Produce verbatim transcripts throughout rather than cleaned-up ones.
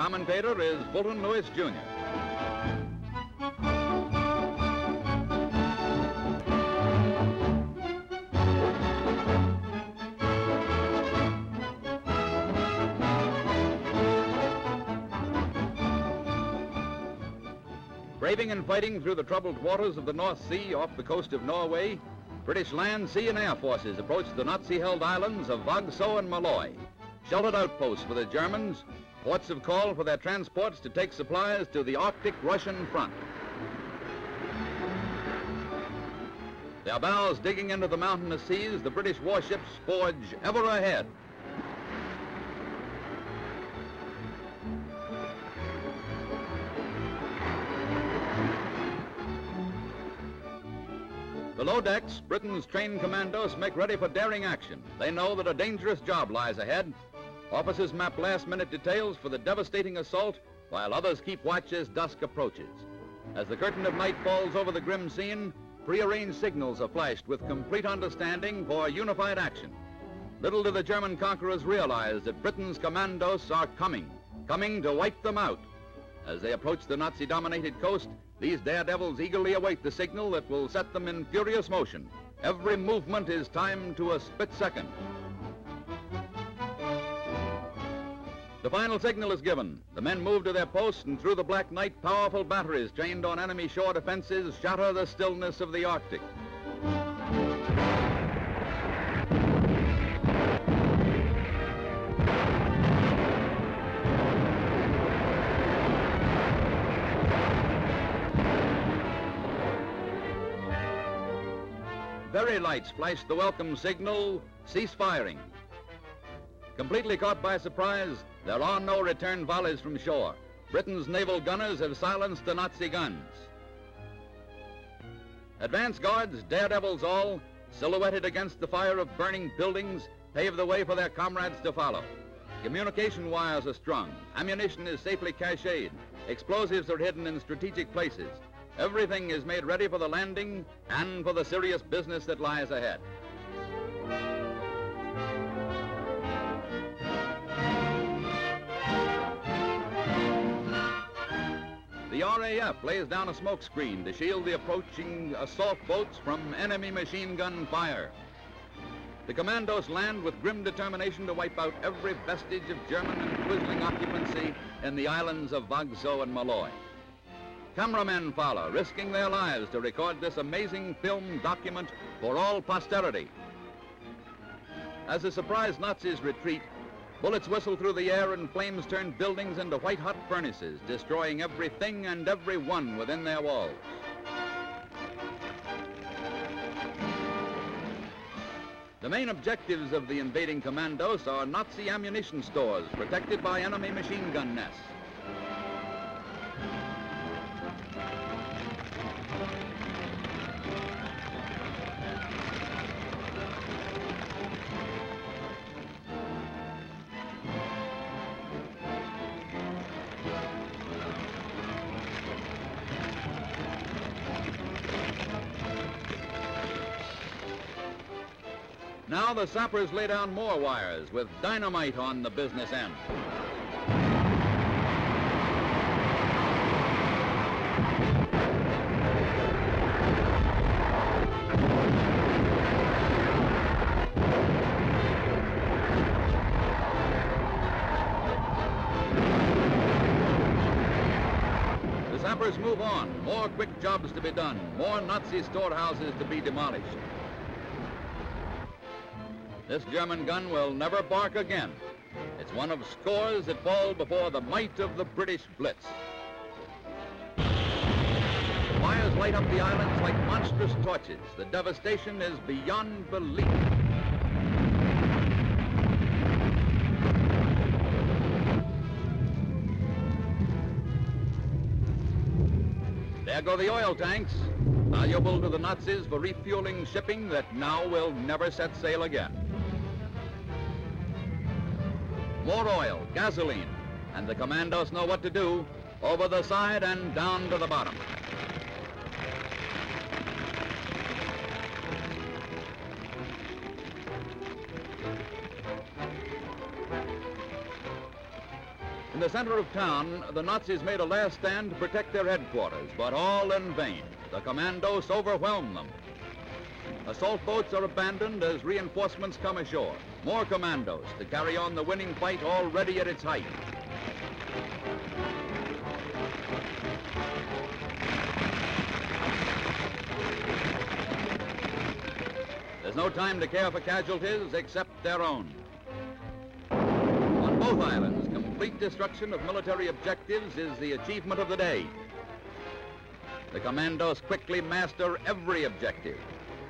Commentator is Fulton Lewis, Junior Braving and fighting through the troubled waters of the North Sea off the coast of Norway, British land, sea, and air forces approached the Nazi-held islands of Vagsø and Malloy, sheltered outposts for the Germans, ports of call for their transports to take supplies to the Arctic Russian front. Their bows digging into the mountainous seas, the British warships forge ever ahead. Below decks, Britain's trained commandos make ready for daring action. They know that a dangerous job lies ahead. Officers map last-minute details for the devastating assault, while others keep watch as dusk approaches. As the curtain of night falls over the grim scene, prearranged signals are flashed with complete understanding for unified action. Little do the German conquerors realize that Britain's commandos are coming, coming to wipe them out. As they approach the Nazi-dominated coast, these daredevils eagerly await the signal that will set them in furious motion. Every movement is timed to a split second. The final signal is given. The men move to their posts, and through the black night, powerful batteries trained on enemy shore defenses shatter the stillness of the Arctic. Very lights flash the welcome signal, cease firing. Completely caught by surprise, there are no return volleys from shore. Britain's naval gunners have silenced the Nazi guns. Advance guards, daredevils all, silhouetted against the fire of burning buildings, pave the way for their comrades to follow. Communication wires are strung, ammunition is safely cached, explosives are hidden in strategic places. Everything is made ready for the landing and for the serious business that lies ahead. The R A F lays down a smoke screen to shield the approaching assault boats from enemy machine gun fire. The commandos land with grim determination to wipe out every vestige of German and Quisling occupancy in the islands of Vagsø and Malloy. Cameramen follow, risking their lives to record this amazing film document for all posterity. As the surprised Nazis retreat, bullets whistle through the air and flames turn buildings into white-hot furnaces, destroying everything and everyone within their walls. The main objectives of the invading commandos are Nazi ammunition stores protected by enemy machine gun nests. Now the sappers lay down more wires with dynamite on the business end. The sappers move on, more quick jobs to be done, more Nazi storehouses to be demolished. This German gun will never bark again. It's one of scores that fall before the might of the British Blitz. The fires light up the islands like monstrous torches. The devastation is beyond belief. There go the oil tanks, valuable to the Nazis for refueling shipping that now will never set sail again. More oil, gasoline, and the commandos know what to do, over the side and down to the bottom. In the center of town, the Nazis made a last stand to protect their headquarters, but all in vain. The commandos overwhelmed them. Assault boats are abandoned as reinforcements come ashore. More commandos to carry on the winning fight already at its height. There's no time to care for casualties except their own. On both islands, complete destruction of military objectives is the achievement of the day. The commandos quickly master every objective.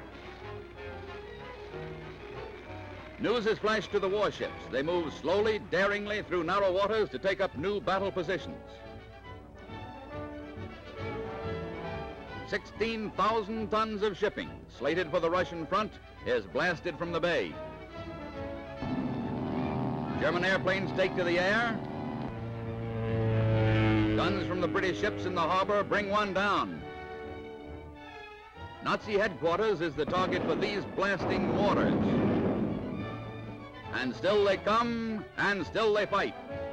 News is flashed to the warships. They move slowly, daringly through narrow waters to take up new battle positions. sixteen thousand tons of shipping, slated for the Russian front, is blasted from the bay. German airplanes take to the air. Guns from the British ships in the harbor bring one down. Nazi headquarters is the target for these blasting mortars. And still they come, and still they fight.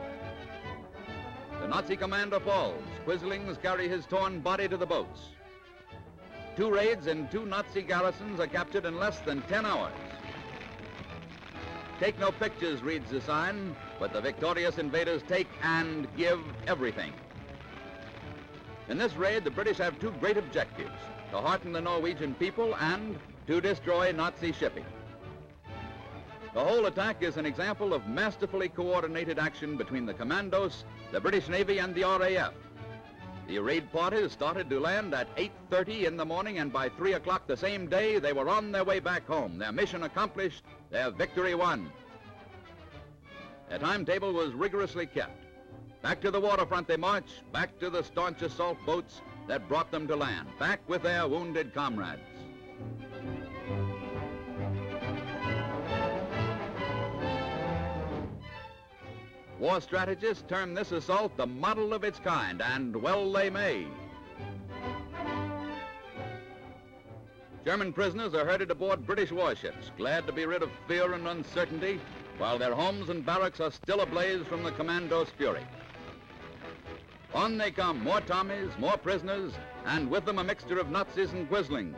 The Nazi commander falls. Quislings carry his torn body to the boats. Two raids and two Nazi garrisons are captured in less than ten hours. Take no pictures, reads the sign, but the victorious invaders take and give everything. In this raid, the British have two great objectives: to hearten the Norwegian people and to destroy Nazi shipping. The whole attack is an example of masterfully coordinated action between the commandos, the British Navy, and the R A F. The raid parties started to land at eight thirty in the morning, and by three o'clock the same day, they were on their way back home. Their mission accomplished, their victory won. Their timetable was rigorously kept. Back to the waterfront they marched, back to the staunch assault boats that brought them to land, back with their wounded comrades. War strategists term this assault the model of its kind, and well they may. German prisoners are herded aboard British warships, glad to be rid of fear and uncertainty, while their homes and barracks are still ablaze from the commandos' fury. On they come, more Tommies, more prisoners, and with them a mixture of Nazis and Quislings.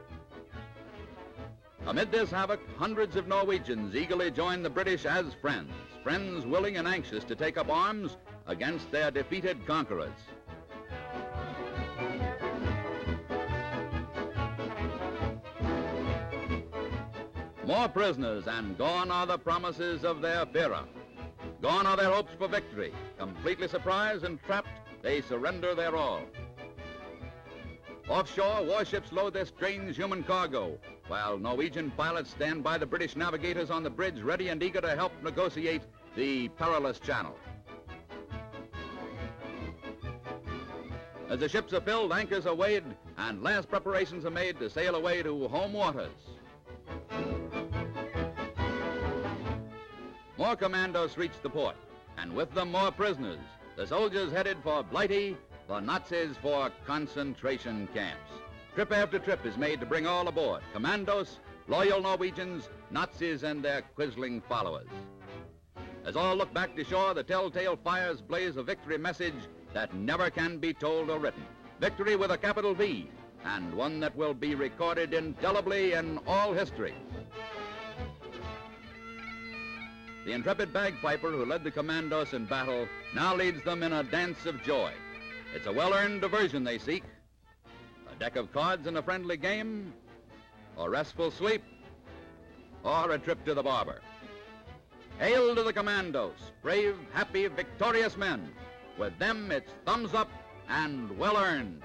Amid this havoc, hundreds of Norwegians eagerly join the British as friends, friends willing and anxious to take up arms against their defeated conquerors. More prisoners, and gone are the promises of their Führer. Gone are their hopes for victory. Completely surprised and trapped, they surrender their all. Offshore, warships load their strange human cargo, while Norwegian pilots stand by the British navigators on the bridge, ready and eager to help negotiate the perilous channel. As the ships are filled, anchors are weighed, and last preparations are made to sail away to home waters. More commandos reach the port, and with them more prisoners. The soldiers headed for Blighty, the Nazis for concentration camps. Trip after trip is made to bring all aboard: commandos, loyal Norwegians, Nazis, and their quisling followers. As all look back to shore, the telltale fires blaze a victory message that never can be told or written. Victory with a capital V, and one that will be recorded indelibly in all history. The intrepid bagpiper who led the commandos in battle now leads them in a dance of joy. It's a well-earned diversion they seek. A deck of cards in a friendly game, or restful sleep, or a trip to the barber. Hail to the commandos, brave, happy, victorious men. With them, it's thumbs up and well-earned.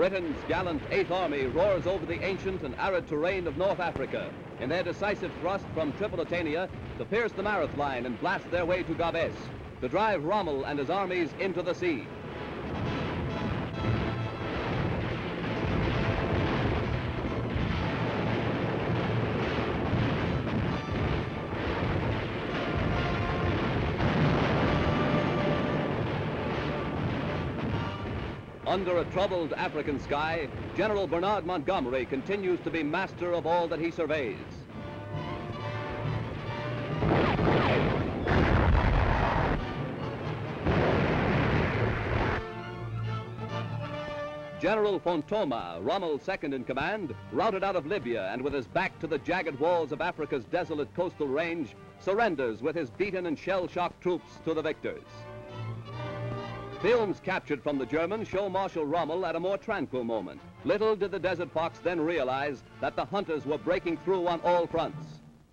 Britain's gallant Eighth Army roars over the ancient and arid terrain of North Africa in their decisive thrust from Tripolitania to pierce the Mareth line and blast their way to Gabes, to drive Rommel and his armies into the sea. Under a troubled African sky, General Bernard Montgomery continues to be master of all that he surveys. General Fontoma, Rommel's second in command, routed out of Libya and with his back to the jagged walls of Africa's desolate coastal range, surrenders with his beaten and shell-shocked troops to the victors. Films captured from the Germans show Marshal Rommel at a more tranquil moment. Little did the Desert Fox then realize that the hunters were breaking through on all fronts.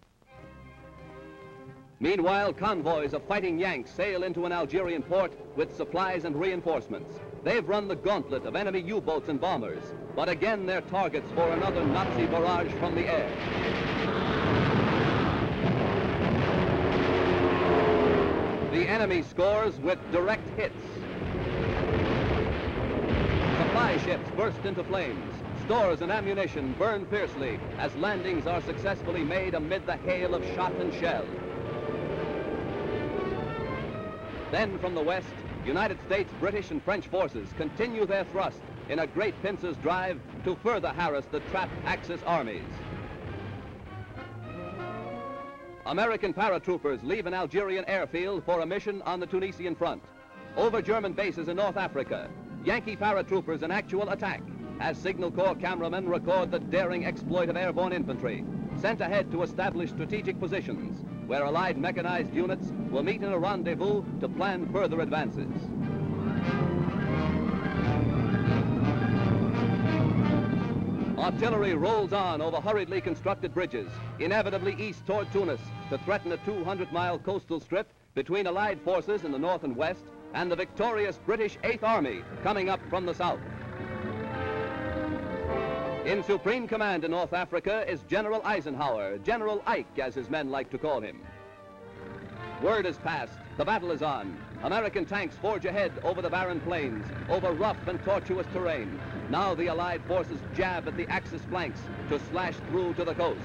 Meanwhile, convoys of fighting Yanks sail into an Algerian port with supplies and reinforcements. They've run the gauntlet of enemy U-boats and bombers, but again they're targets for another Nazi barrage from the air. The enemy scores with direct hits. Supply ships burst into flames. Stores and ammunition burn fiercely as landings are successfully made amid the hail of shot and shell. Then from the west, United States, British, and French forces continue their thrust in a great pincer's drive to further harass the trapped Axis armies. American paratroopers leave an Algerian airfield for a mission on the Tunisian front. Over German bases in North Africa, Yankee paratroopers in actual attack as Signal Corps cameramen record the daring exploit of airborne infantry, sent ahead to establish strategic positions where Allied mechanized units will meet in a rendezvous to plan further advances. Artillery rolls on over hurriedly constructed bridges, inevitably east toward Tunis, to threaten a two hundred mile coastal strip between Allied forces in the north and west and the victorious British Eighth Army coming up from the south. In supreme command in North Africa is General Eisenhower, General Ike as his men like to call him. Word is passed, the battle is on. American tanks forge ahead over the barren plains, over rough and tortuous terrain. Now the Allied forces jab at the Axis flanks to slash through to the coast.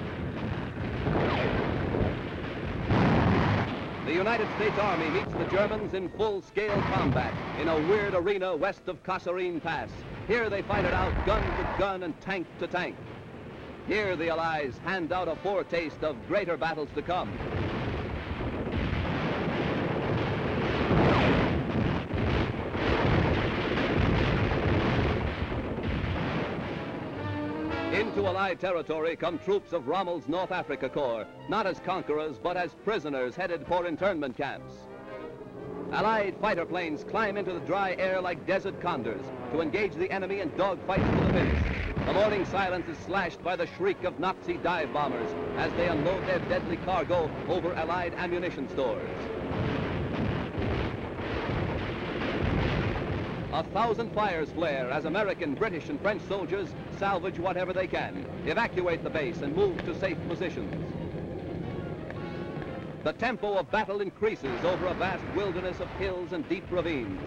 The United States Army meets the Germans in full-scale combat in a weird arena west of Kasserine Pass. Here they fight it out gun to gun and tank to tank. Here the Allies hand out a foretaste of greater battles to come. Into Allied territory come troops of Rommel's North Africa Corps, not as conquerors, but as prisoners headed for internment camps. Allied fighter planes climb into the dry air like desert condors to engage the enemy in dogfights to the finish. The morning silence is slashed by the shriek of Nazi dive bombers as they unload their deadly cargo over Allied ammunition stores. A thousand fires flare as American, British, and French soldiers salvage whatever they can, evacuate the base, and move to safe positions. The tempo of battle increases over a vast wilderness of hills and deep ravines.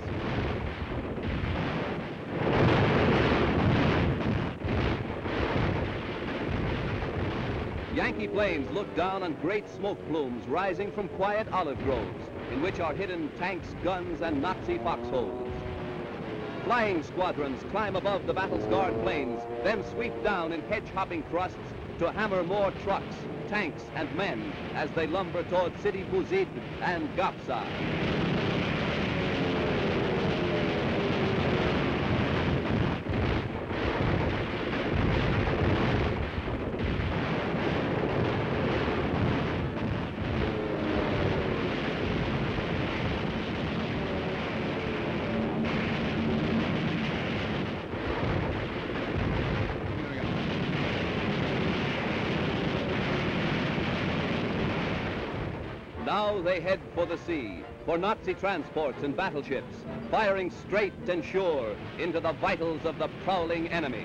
Yankee planes look down on great smoke plumes rising from quiet olive groves in which are hidden tanks, guns, and Nazi foxholes. Flying squadrons climb above the battle-scarred plains, then sweep down in hedge-hopping thrusts to hammer more trucks, tanks, and men as they lumber toward Sidi Bouzid and Gafsa. Now they head for the sea, for Nazi transports and battleships, firing straight and sure into the vitals of the prowling enemy.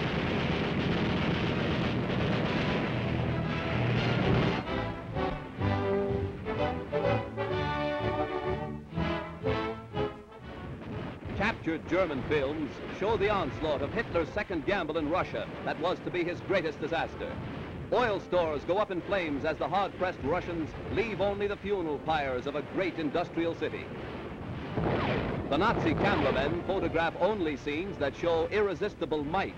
Captured German films show the onslaught of Hitler's second gamble in Russia that was to be his greatest disaster. Oil stores go up in flames as the hard-pressed Russians leave only the funeral pyres of a great industrial city. The Nazi cameramen photograph only scenes that show irresistible might.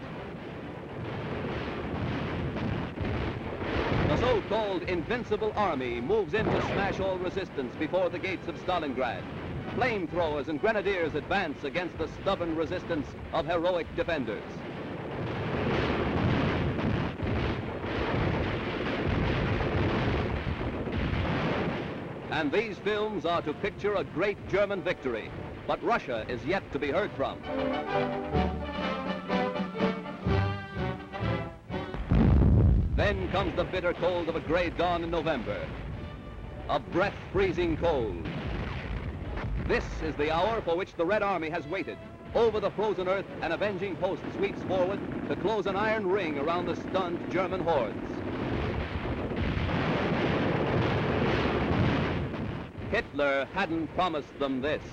The so-called invincible army moves in to smash all resistance before the gates of Stalingrad. Flamethrowers and grenadiers advance against the stubborn resistance of heroic defenders. And these films are to picture a great German victory, but Russia is yet to be heard from. Then comes the bitter cold of a gray dawn in November. A breath-freezing cold. This is the hour for which the Red Army has waited. Over the frozen earth, an avenging host sweeps forward to close an iron ring around the stunned German hordes. Hitler hadn't promised them this.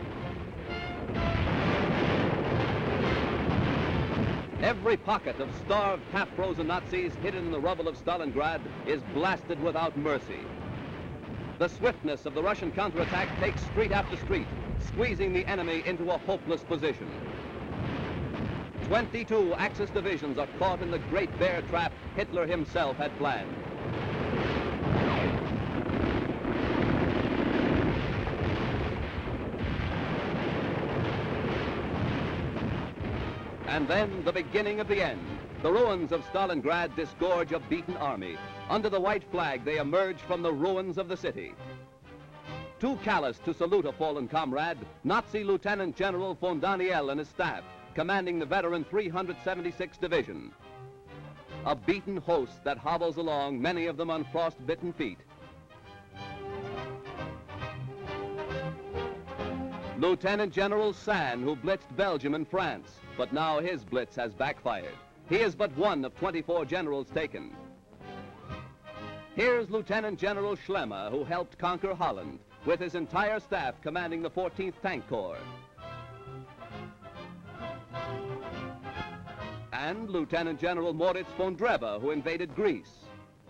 Every pocket of starved, half-frozen Nazis hidden in the rubble of Stalingrad is blasted without mercy. The swiftness of the Russian counterattack takes street after street, squeezing the enemy into a hopeless position. twenty-two Axis divisions are caught in the great bear trap Hitler himself had planned. And then the beginning of the end. The ruins of Stalingrad disgorge a beaten army. Under the white flag, they emerge from the ruins of the city. Too callous to salute a fallen comrade, Nazi Lieutenant General von Daniel and his staff, commanding the veteran three hundred seventy-sixth Division. A beaten host that hobbles along, many of them on frost-bitten feet. Lieutenant General Sand, who blitzed Belgium and France, but now his blitz has backfired. He is but one of twenty-four generals taken. Here's Lieutenant General Schlemmer, who helped conquer Holland, with his entire staff commanding the fourteenth Tank Corps. And Lieutenant General Moritz von Drebe, who invaded Greece.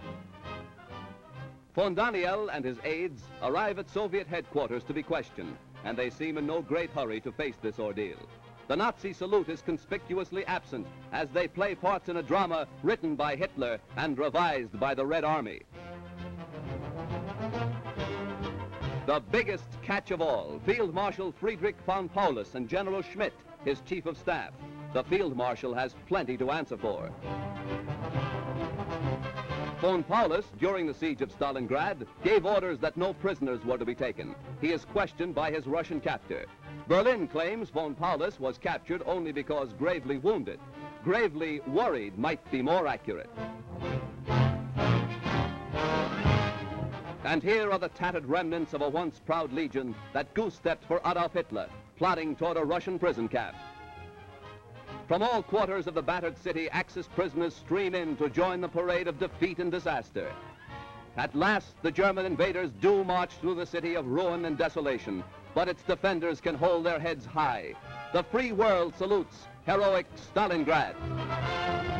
Von Daniel and his aides arrive at Soviet headquarters to be questioned, and they seem in no great hurry to face this ordeal. The Nazi salute is conspicuously absent as they play parts in a drama written by Hitler and revised by the Red Army. The biggest catch of all, Field Marshal Friedrich von Paulus and General Schmidt, his chief of staff. The Field Marshal has plenty to answer for. Von Paulus, during the siege of Stalingrad, gave orders that no prisoners were to be taken. He is questioned by his Russian captor. Berlin claims von Paulus was captured only because gravely wounded. Gravely worried might be more accurate. And here are the tattered remnants of a once proud legion that goose-stepped for Adolf Hitler, plodding toward a Russian prison camp. From all quarters of the battered city, Axis prisoners stream in to join the parade of defeat and disaster. At last, the German invaders do march through the city of ruin and desolation, but its defenders can hold their heads high. The free world salutes heroic Stalingrad.